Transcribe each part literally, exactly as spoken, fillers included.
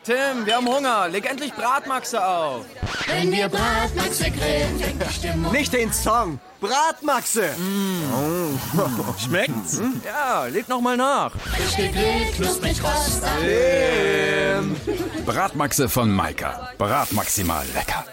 Tim, wir haben Hunger. Leg endlich Bratmaxe auf. Wenn wir Bratmaxe grillen, fängt die Stimmung. Nicht den Song, Bratmaxe. Mm. Oh. Schmeckt's? Hm? Ja, leg noch mal nach. Frisch gegrillt, knusprig rostig. Tim. Bratmaxe von Maika. Bratmaximal lecker.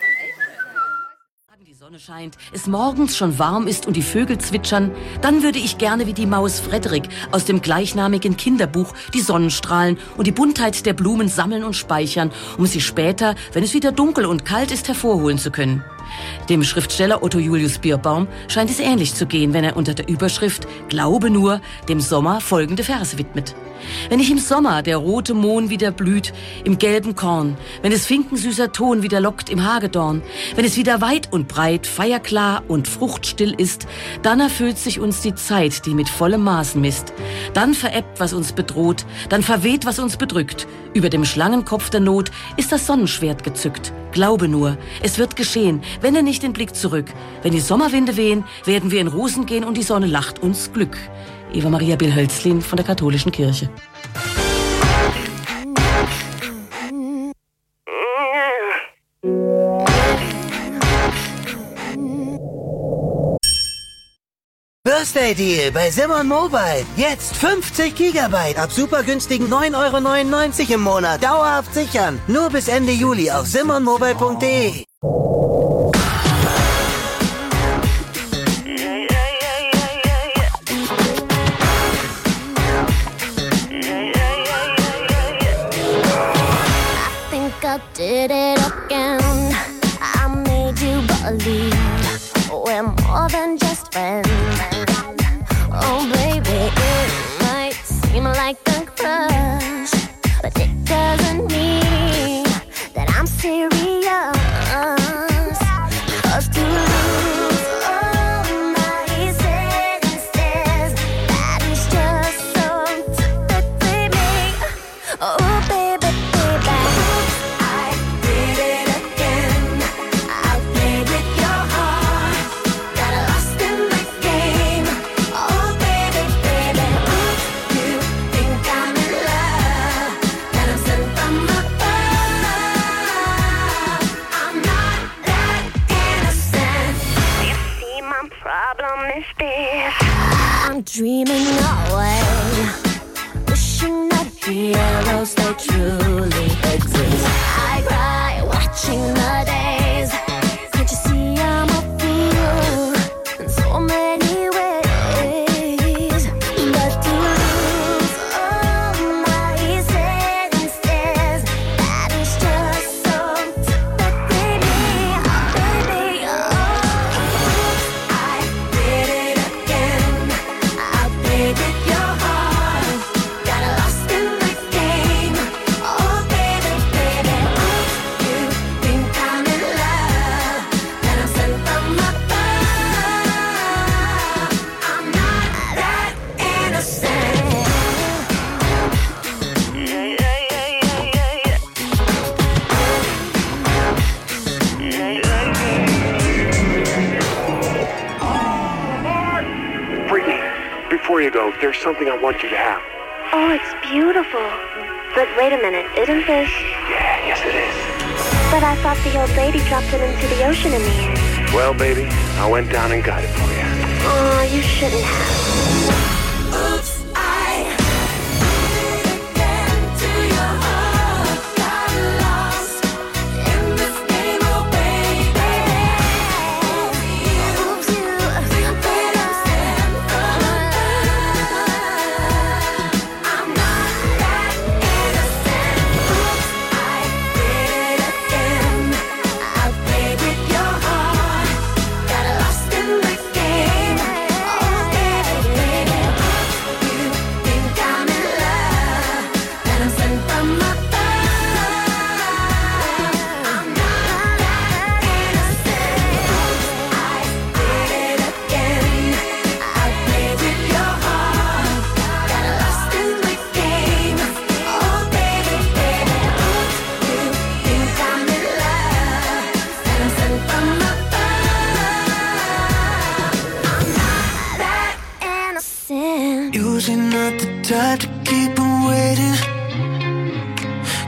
Die Sonne scheint, es morgens schon warm ist und die Vögel zwitschern, dann würde ich gerne wie die Maus Frederik aus dem gleichnamigen Kinderbuch die Sonnenstrahlen und die Buntheit der Blumen sammeln und speichern, um sie später, wenn es wieder dunkel und kalt ist, hervorholen zu können. Dem Schriftsteller Otto Julius Bierbaum scheint es ähnlich zu gehen, wenn er unter der Überschrift »Glaube nur« dem Sommer folgende Verse widmet. Wenn ich im Sommer der rote Mohn wieder blüht, im gelben Korn, wenn es finkensüßer Ton wieder lockt im Hagedorn, wenn es wieder weit und breit, feierklar und fruchtstill ist, dann erfüllt sich uns die Zeit, die mit vollem Maßen misst. Dann verebbt, was uns bedroht, dann verweht, was uns bedrückt. Über dem Schlangenkopf der Not ist das Sonnenschwert gezückt. Glaube nur, es wird geschehen, wende nicht den Blick zurück. Wenn die Sommerwinde wehen, werden wir in Rosen gehen und die Sonne lacht uns Glück. Eva Maria Bill-Hölzlin von der Katholischen Kirche. Birthday Deal bei Simon Mobile. Jetzt fünfzig Gigabyte ab super günstigen neun Euro neunundneunzig im Monat. Dauerhaft sichern. Nur bis Ende Juli auf simon mobile punkt de. I did it again. I made you believe we're more than just friends. Oh baby, it might seem like a crush, but it doesn't mean that I'm serious. 'Cause to lose all my senses, that is just so typically me. Oh baby, baby. I'm dreaming away, wishing that heroes they truly exist. I cry watching the days. Can't you see I'm a fool in so many ways? But to lose all my senses, that is just so typically me. Oh baby, oh, I did it again. I played with your heart, got lost in the game. Oh baby, baby, you think I'm in love, that I'm sent from above. I'm not that innocent. Yeah, yeah, yeah, yeah, yeah. Brittany, before you go, there's something I want you to have. Oh, it's beautiful. But wait a minute, isn't this? Yeah, yes it is. But I thought the old lady dropped it into the ocean in the end. Well, baby, I went down and got it for you. Oh, you shouldn't have. Oops, I did it again to your heart. Got lost in this game, oh baby. Oops, you think that I'm sent from above. I'm not that innocent. Oops, I did it again. I played with your heart, got lost in the game. Oh baby, baby.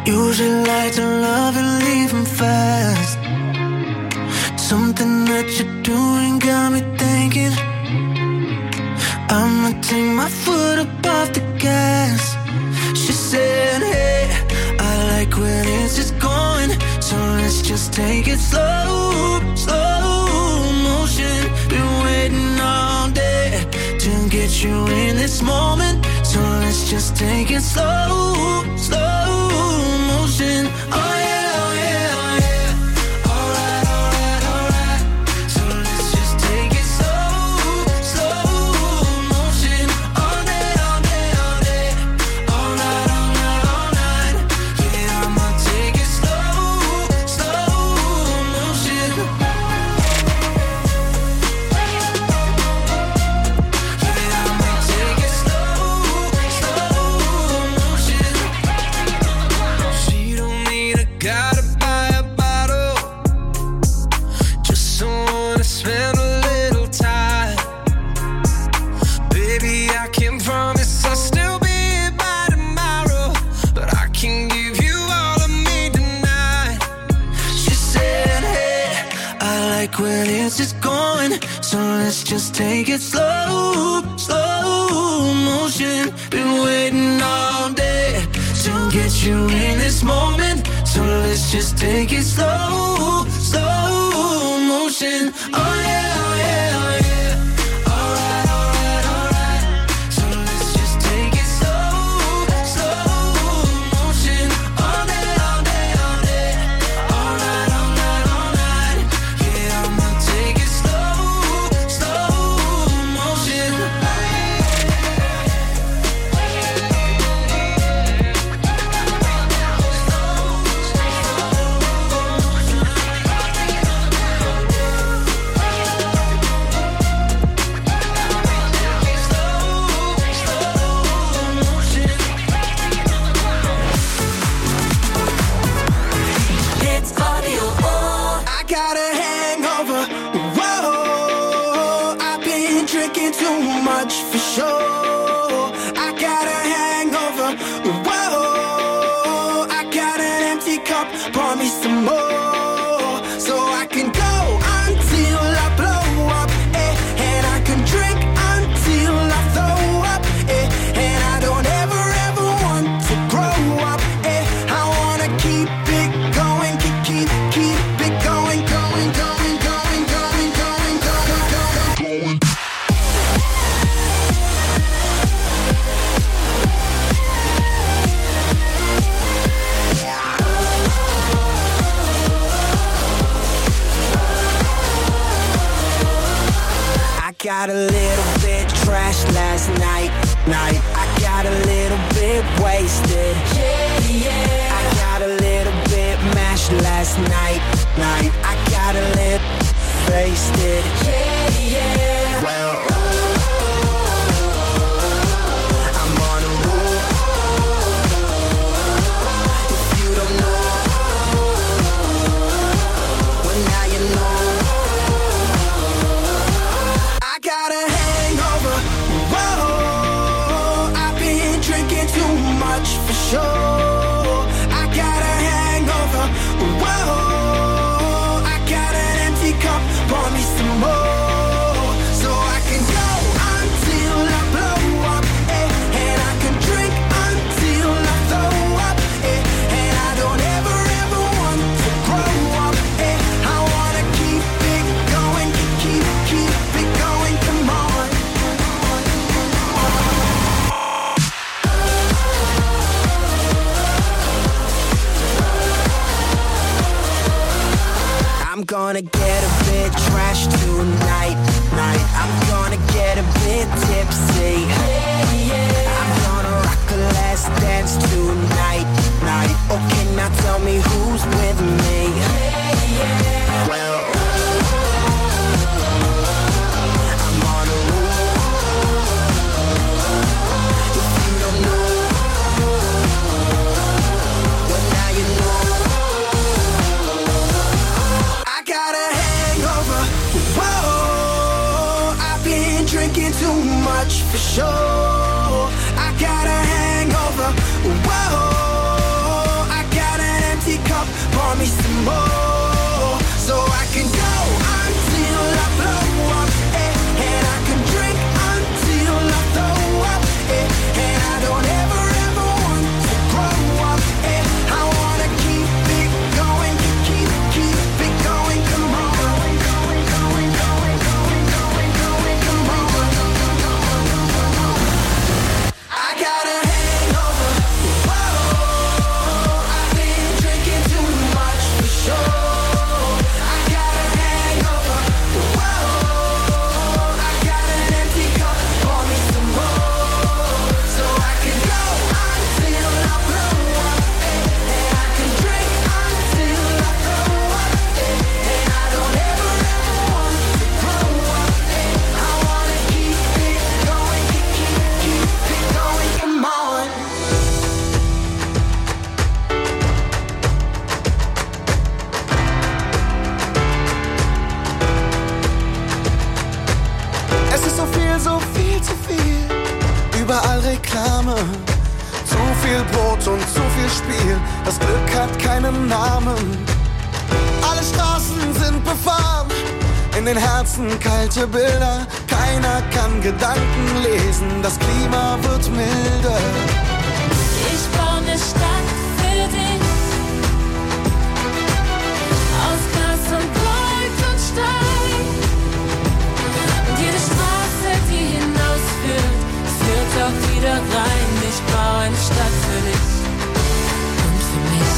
Usually like to love and leave him fast. Something that you're doing got me thinking I'ma take my foot up off the gas. She said, hey, I like where this is going, so let's just take it slow, slow motion. Been waiting all day to get you in this moment, so let's just take it slow, slow motion. Oh yeah, oh yeah, oh yeah. Alright, alright, alright. So let's just take it slow, slow motion. All day, all day, all day. All night, all night, all night. Yeah, I'ma take it slow, slow motion. Yeah, I'ma take it slow, slow motion. She don't need a guy to buy a bottle, just someone to spend a little time. Baby, I can promise I'll still be here by tomorrow, but I can give you all of me tonight. She said, hey, I like where this is going, so let's just take it slow, slow motion. Been waiting all day to get you in this moment, so let's just take it slow, slow motion. Oh yeah, oh yeah, oh yeah. Alright, alright, alright. So let's just take it slow, slow motion. All day, all day, all day. All night, all night, all night. Yeah, I'ma take it slow, slow motion. It's audio on. I got a hangover. Whoa, I've been drinking too much for sure. I got a hangover. Whoa, I got an empty cup. Pour me some more, so I can go until I blow up. Eh, and I can drink until I throw up. Eh, and I don't ever ever want to grow up. Eh, I wanna keep it going, keep keep keep it going, going, going, going, going, going, going, going, going. I got a little bit trashed last night, night. I got a little bit wasted. Yeah, yeah. I got a little bit mashed last night, night. I got a little wasted. Yeah, yeah. Well, I'm on a roll. If you don't know, well now you know. I got a hangover. Whoa, I've been drinking too much for sure. I got a hangover. Whoa, I got an empty cup. Pour me some more, so I can go until I blow up. Eh, and I can drink until I throw up. Eh, and I don't ever ever want to grow up. Eh, I wanna keep it going, keep keep it going. Come on. I'm gonna get a bit trashed tonight, night. I'm gonna get a bit tipsy. I'm gonna rock a last dance tonight, night. Okay, now tell me who's with me. Well, I'm on a roll. If you don't know, well now you know. I got a hangover. Whoa, I've been drinking too much for sure. I got a hangover. Whoa, I got some more. So I can go until I blow up, eh, and I can drink until I throw up, eh, and I don't ever ever want to grow up, eh. I wanna keep it going, keep, keep it going, come on. Going, going, going, going, going, going, going, come on. I got a hangover, whoa, I've been drinking too much for sure. I got a hangover, whoa, I got an empty cup, pour me some more. So I can go until I blow up, eh, and I can drink until I throw up, eh, and I don't ever ever want to grow up, eh. I wanna keep it going, keep, keep it going, come on. Es ist so viel, so viel zu viel. Überall Reklame. Zu viel Brot und zu viel Spiel. Das Glück hat keinen Namen. Alle Straßen sind befahren. In den Herzen kalte Bilder. Keiner kann Gedanken lesen. Das Klima wird milder. Ich baue eine Stadt für dich, aus Glas und Gold und Stein. Und jede Straße, die hinausführt, führt auch wieder rein. Ich baue eine Stadt für dich und für mich.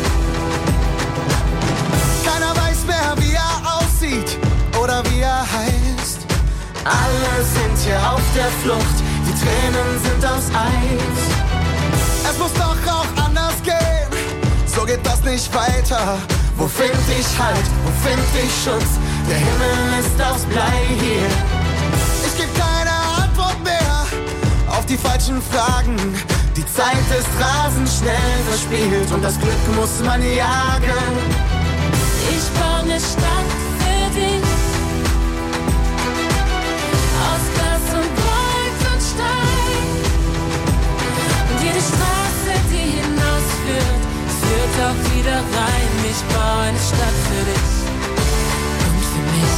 Keiner weiß mehr, wie er aussieht oder wie er heißt. Alle sind hier auf der Flucht, die Tränen sind aus Eis. Es muss doch auch anders gehen, so geht das nicht weiter. Wo find ich Halt, wo find ich Schutz? Der Himmel ist aus Blei hier. Ich geb keine Antwort mehr auf die falschen Fragen. Die Zeit ist rasend schnell verspielt und das Glück muss man jagen. Ich baue eine Stadt für dich, aus Glas und Gold und Stein. Und jede Straße, die hinausführt, führt auch wieder rein. Ich baue eine Stadt für dich und für mich.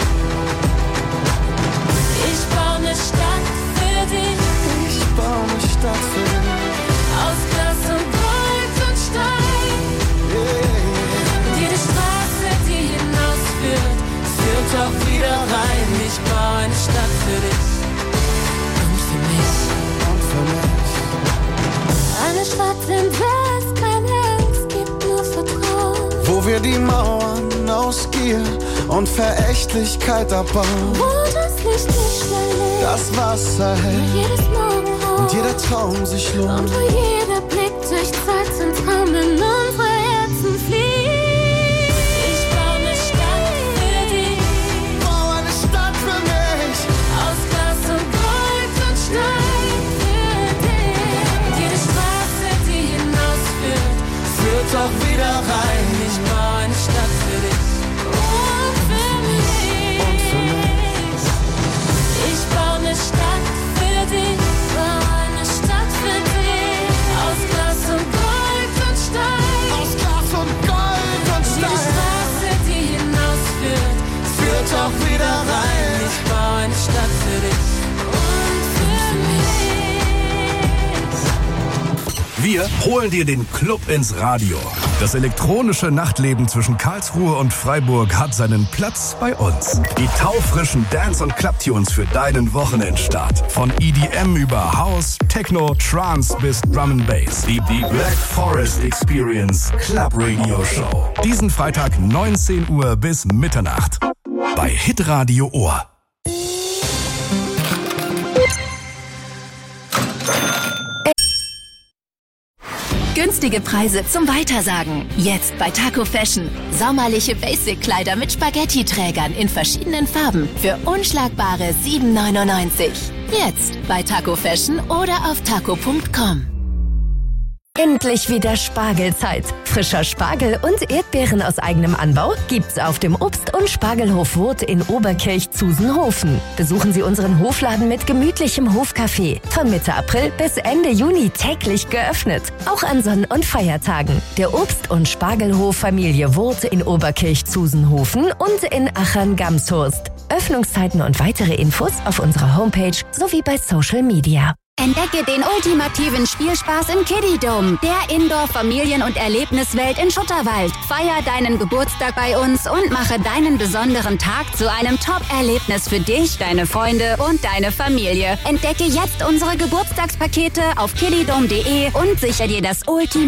Ich baue eine Stadt für dich, Ich baue eine Stadt für dich. aus Glas und Gold und Stein. Und jede Straße, die hinausführt, führt auch wieder rein. Ich baue eine Stadt für dich und für mich. Und für mich. Eine Stadt, in der es keine Angst gibt, nur Vertrauen. Wo wir die Mauern aus Gier und Verächtlichkeit abbauen. Wo das Licht nicht schnell ist, Das Wasser wo hält jedes Morgenrot und jeder Traum sich und lohnt. wo jeder Blick durch Zeit und Traum in unsere Herzen fließt. Ich baue eine Stadt für dich, Bau eine Stadt für mich. aus Glas und Gold und Stein für dich. Und jede Straße, die hinausführt, Führt auch wieder rein. ich baue eine Stadt für dich und für mich. Und für mich. Ich baue eine Stadt für dich, baue eine Stadt für dich, aus Glas und Gold und Stein. Aus Glas und Gold und Jede Stein. Straße, die hinausführt, Führt auch wieder rein. Ich baue eine Stadt für dich und für mich. Wir holen dir den Club ins Radio. Das elektronische Nachtleben zwischen Karlsruhe und Freiburg hat seinen Platz bei uns. Die taufrischen Dance- und Clubtunes für deinen Wochenendstart. Von E D M über House, Techno, Trance bis Drum and Bass. Die, die Black Forest Experience Club Radio Show. Diesen Freitag neunzehn Uhr bis Mitternacht. Bei Hitradio Ohr. Günstige Preise zum Weitersagen. Jetzt bei Taco Fashion. Sommerliche Basic-Kleider mit Spaghetti-Trägern in verschiedenen Farben für unschlagbare sieben neunundneunzig. Jetzt bei Taco Fashion oder auf taco punkt com. Endlich wieder Spargelzeit. Frischer Spargel und Erdbeeren aus eigenem Anbau gibt's auf dem Obst- und Spargelhof Wurth in Oberkirch-Zusenhofen. Besuchen Sie unseren Hofladen mit gemütlichem Hofcafé. Von Mitte April bis Ende Juni täglich geöffnet. Auch an Sonn- und Feiertagen. Der Obst- und Spargelhof Familie Wurth in Oberkirch-Zusenhofen und in Achern-Gamshurst. Öffnungszeiten und weitere Infos auf unserer Homepage sowie bei Social Media. Entdecke den ultimativen Spielspaß im Kiddie-Dome, der Indoor-Familien- und Erlebniswelt in Schutterwald. Feier deinen Geburtstag bei uns und mache deinen besonderen Tag zu einem Top-Erlebnis für dich, deine Freunde und deine Familie. Entdecke jetzt unsere Geburtstagspakete auf kiddydome punkt de und sichere dir das ultimative